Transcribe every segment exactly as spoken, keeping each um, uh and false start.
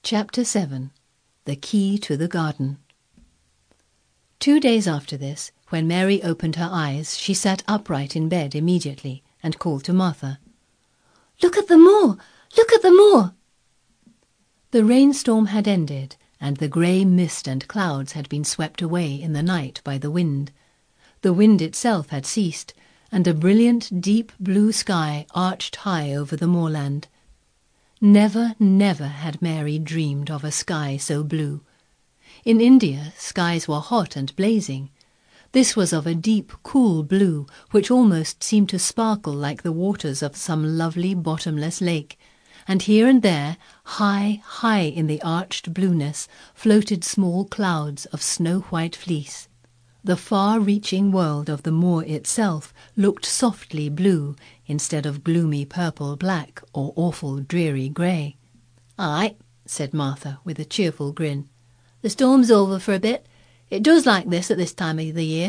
Chapter seven. The Key to the Garden. Two days after this, when Mary opened her eyes, she sat upright in bed immediately and called to Martha. "Look at the moor! Look at the moor!" The rainstorm had ended, and the grey mist and clouds had been swept away in the night by the wind. The wind itself had ceased, and a brilliant deep blue sky arched high over the moorland. Never, never had Mary dreamed of a sky so blue. In India, skies were hot and blazing. This was of a deep, cool blue, which almost seemed to sparkle like the waters of some lovely bottomless lake, and here and there, high, high in the arched blueness, floated small clouds of snow-white fleece. The far-reaching world of the moor itself looked softly blue, instead of gloomy purple-black or awful dreary grey. "Aye," said Martha, with a cheerful grin. "The storm's over for a bit. It does like this at this time of the year.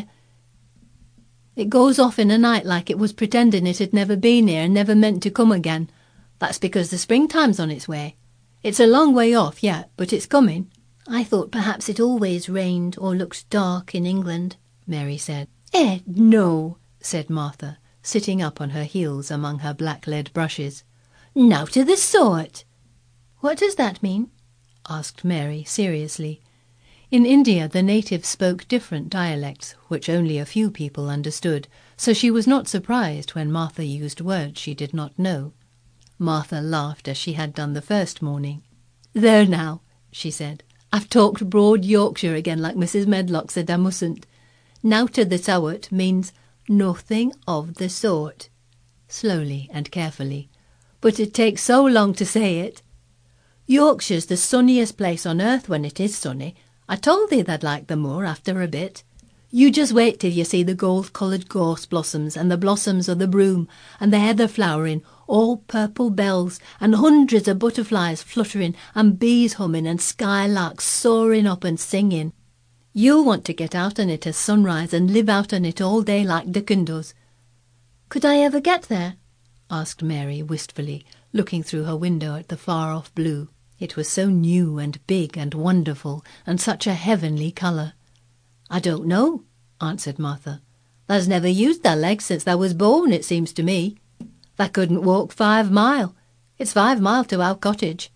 It goes off in a night like it was pretending it had never been here and never meant to come again. That's because the springtime's on its way. It's a long way off yet, but it's coming." "I thought perhaps it always rained or looked dark in England," Mary said. "Eh, no," said Martha, sitting up on her heels among her black lead brushes. "Nowt of the sort." "What does that mean?" asked Mary seriously. In India the natives spoke different dialects, which only a few people understood, so she was not surprised when Martha used words she did not know. Martha laughed as she had done the first morning. "There now," she said. "I've talked broad Yorkshire again like Missus Medlock said I mustn't. Nowt of the sort means nothing of the sort," slowly and carefully. "But it takes so long to say it. Yorkshire's the sunniest place on earth when it is sunny. I told thee they'd like the moor after a bit. You just wait till you see the gold-coloured gorse blossoms and the blossoms of the broom and the heather flowering, all purple bells, and hundreds of butterflies fluttering and bees humming and skylarks soaring up and singing. You'll want to get out on it at sunrise and live out on it all day like Dickon does." "Could I ever get there?" asked Mary wistfully, looking through her window at the far-off blue. It was so new and big and wonderful, and such a heavenly colour. "I don't know," answered Martha. "Tha's never used thy legs since thou was born, it seems to me. Thou couldn't walk five mile. It's five mile to our cottage."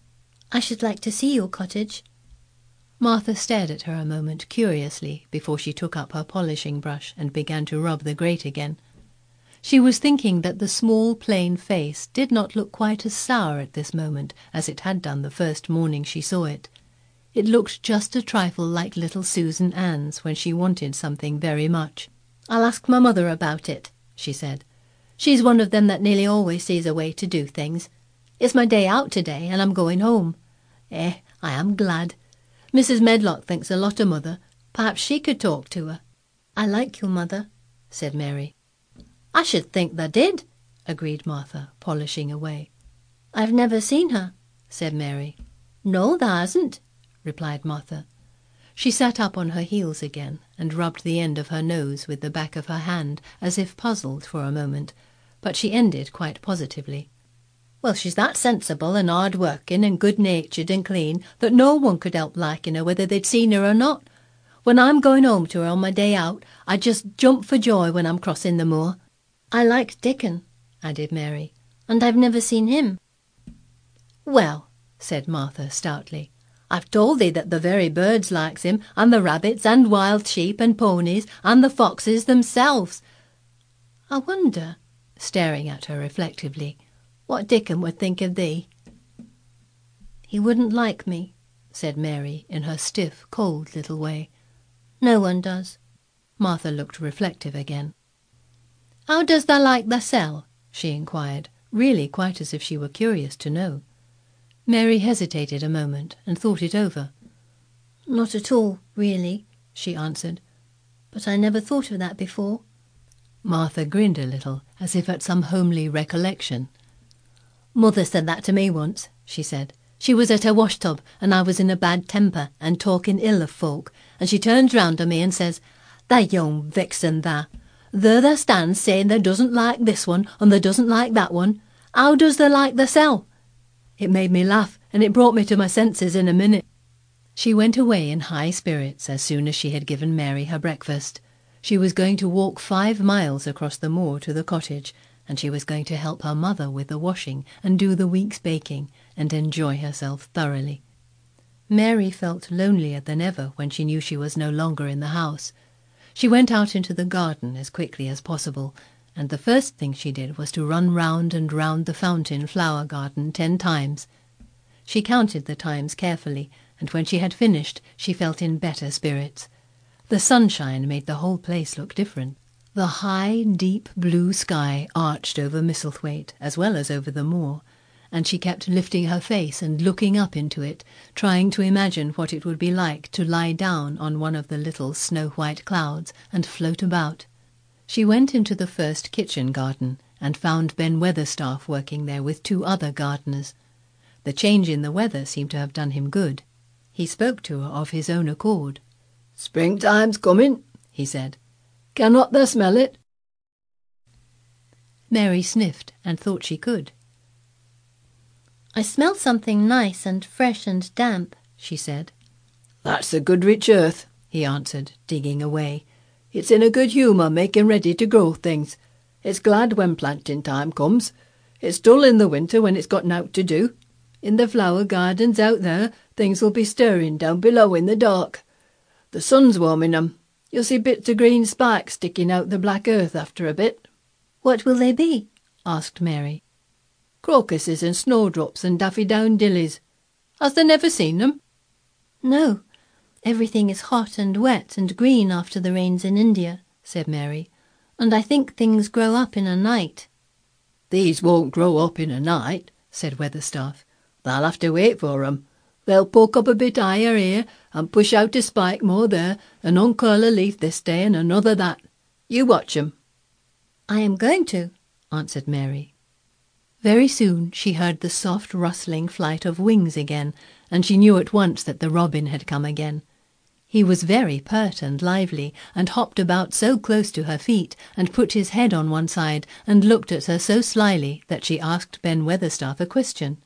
"I should like to see your cottage." Martha stared at her a moment curiously before she took up her polishing brush and began to rub the grate again. She was thinking that the small plain face did not look quite as sour at this moment as it had done the first morning she saw it. It looked just a trifle like little Susan Ann's when she wanted something very much. "I'll ask my mother about it," she said. "She's one of them that nearly always sees a way to do things. It's my day out today, and I'm going home. Eh, I am glad. Missus Medlock thinks a lot of mother. Perhaps she could talk to her." "I like your mother," said Mary. "I should think thou did," agreed Martha, polishing away. "I've never seen her," said Mary. "No, thou hasn't," replied Martha. She sat up on her heels again and rubbed the end of her nose with the back of her hand as if puzzled for a moment, but she ended quite positively. "Well, she's that sensible and hard-working and good-natured and clean that no one could help liking her whether they'd seen her or not. When I'm going home to her on my day out, I just jump for joy when I'm crossing the moor." "I like Dickon," added Mary. "and I've never seen him." "Well," said Martha stoutly, "I've told thee that the very birds likes him, and the rabbits, and wild sheep, and ponies, and the foxes themselves. I wonder," staring at her reflectively, "what Dickon would think of thee." "He wouldn't like me," said Mary in her stiff, cold little way. "No one does." Martha looked reflective again. "How does thou like thysel'?" she inquired, really quite as if she were curious to know. Mary hesitated a moment and thought it over. "Not at all, really," she answered. "But I never thought of that before." Martha grinned a little, as if at some homely recollection. "Mother said that to me once," she said. "She was at her wash-tub, and I was in a bad temper and talking ill of folk, and she turns round on me and says, 'Thou young vixen, thou, there thou stands saying thou doesn't like this one and thou doesn't like that one. How does thou like thysel'?' It made me laugh, and it brought me to my senses in a minute." She went away in high spirits as soon as she had given Mary her breakfast. She was going to walk five miles across the moor to the cottage, and she was going to help her mother with the washing and do the week's baking and enjoy herself thoroughly. Mary felt lonelier than ever when she knew she was no longer in the house. She went out into the garden as quickly as possible, and the first thing she did was to run round and round the fountain flower garden ten times. She counted the times carefully, and when she had finished she felt in better spirits. The sunshine made the whole place look different. The high, deep blue sky arched over Misselthwaite as well as over the moor, and she kept lifting her face and looking up into it, trying to imagine what it would be like to lie down on one of the little snow-white clouds and float about. She went into the first kitchen garden and found Ben Weatherstaff working there with two other gardeners. The change in the weather seemed to have done him good. He spoke to her of his own accord. "Springtime's coming," he said. "Cannot thou smell it?" Mary sniffed and thought she could. "I smell something nice and fresh and damp," she said. "That's the good rich earth," he answered, digging away. "It's in a good humour making ready to grow things. It's glad when planting time comes. It's dull in the winter when it's got nowt to do. In the flower gardens out there, things will be stirring down below in the dark. The sun's warming 'em. You'll see bits of green spikes sticking out the black earth after a bit." "What will they be?" asked Mary. "Crocuses and snowdrops and daffydowndillies. Hast thou never seen them?" "No. Everything is hot and wet and green after the rains in India," said Mary, "and I think things grow up in a night." "These won't grow up in a night," said Weatherstaff. "They'll have to wait for 'em. They'll poke up a bit higher here and push out a spike more there and uncurl a leaf this day and another that. You watch 'em." "I am going to," answered Mary. Very soon she heard the soft rustling flight of wings again, and she knew at once that the robin had come again. He was very pert and lively, and hopped about so close to her feet, and put his head on one side, and looked at her so slyly that she asked Ben Weatherstaff a question.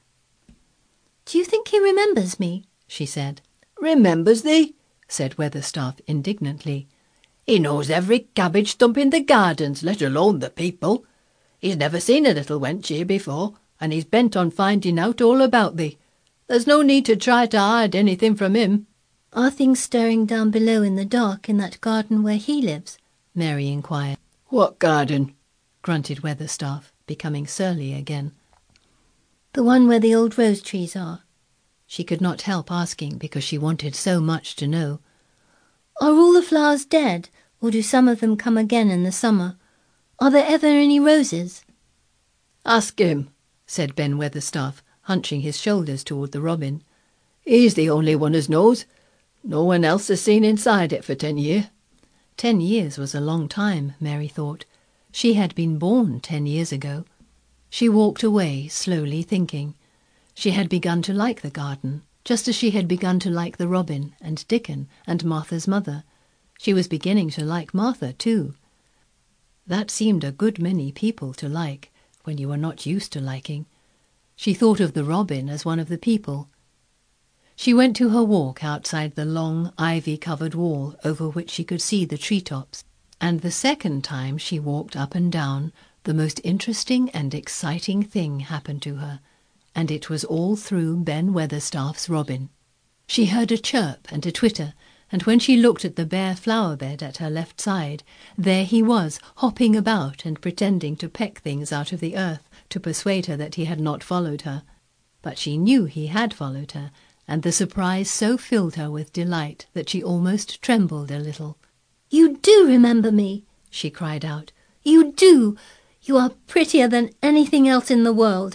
"Do you think he remembers me?" she said. "Remembers thee?" said Weatherstaff indignantly. "He knows every cabbage stump in the gardens, let alone the people. He's never seen a little wench here before, and he's bent on finding out all about thee. There's no need to try to hide anything from him." "Are things stirring down below in the dark in that garden where he lives?" Mary inquired. "What garden?" grunted Weatherstaff, becoming surly again. "The one where the old rose trees are." She could not help asking because she wanted so much to know. "Are all the flowers dead, or do some of them come again in the summer? Are there ever any roses?" "Ask him," said Ben Weatherstaff, hunching his shoulders toward the robin. "He's the only one as knows. No one else has seen inside it for ten year." Ten years was a long time, Mary thought. She had been born ten years ago. She walked away, slowly thinking. She had begun to like the garden, just as she had begun to like the robin and Dickon and Martha's mother. She was beginning to like Martha, too. That seemed a good many people to like, when you were not used to liking. She thought of the robin as one of the people. She went to her walk outside the long, ivy-covered wall over which she could see the tree-tops, and the second time she walked up and down, the most interesting and exciting thing happened to her, and it was all through Ben Weatherstaff's robin. She heard a chirp and a twitter, and when she looked at the bare flower bed at her left side, there he was, hopping about and pretending to peck things out of the earth to persuade her that he had not followed her. But she knew he had followed her, and the surprise so filled her with delight that she almost trembled a little. "You do remember me!" she cried out. "You do! You are prettier than anything else in the world."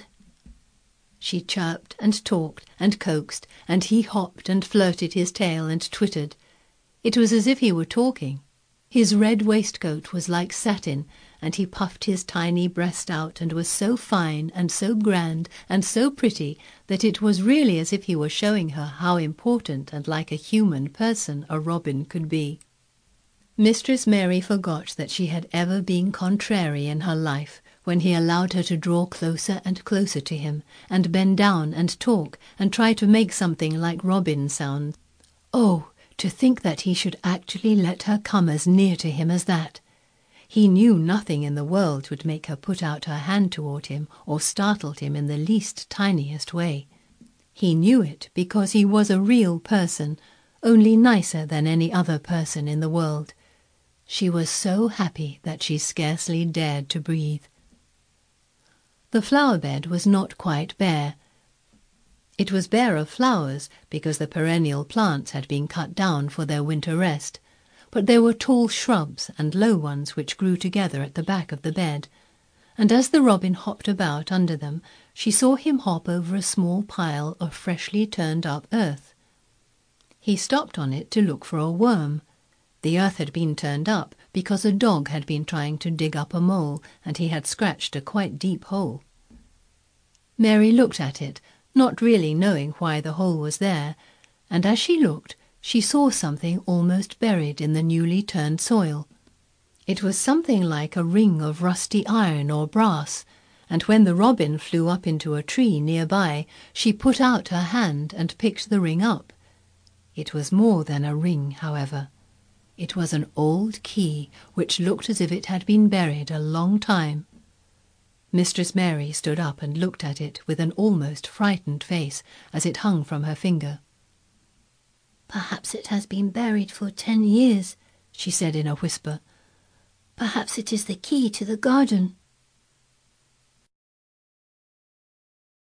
She chirped and talked and coaxed, and he hopped and flirted his tail and twittered. It was as if he were talking. His red waistcoat was like satin, and he puffed his tiny breast out and was so fine and so grand and so pretty that it was really as if he were showing her how important and like a human person a robin could be. Mistress Mary forgot that she had ever been contrary in her life when he allowed her to draw closer and closer to him, and bend down and talk and try to make something like robin sounds. Oh, to think that he should actually let her come as near to him as that! He knew nothing in the world would make her put out her hand toward him or startled him in the least tiniest way. He knew it because he was a real person, only nicer than any other person in the world. She was so happy that she scarcely dared to breathe. The flower bed was not quite bare. It was bare of flowers because the perennial plants had been cut down for their winter rest, but there were tall shrubs and low ones which grew together at the back of the bed, and as the robin hopped about under them, she saw him hop over a small pile of freshly turned up earth. He stopped on it to look for a worm. The earth had been turned up because a dog had been trying to dig up a mole, and he had scratched a quite deep hole. Mary looked at it, not really knowing why the hole was there, and as she looked, she saw something almost buried in the newly turned soil. It was something like a ring of rusty iron or brass, and when the robin flew up into a tree near by, she put out her hand and picked the ring up. It was more than a ring, however. It was an old key, which looked as if it had been buried a long time. Mistress Mary stood up and looked at it with an almost frightened face as it hung from her finger. "Perhaps it has been buried for ten years," she said in a whisper. "Perhaps it is the key to the garden."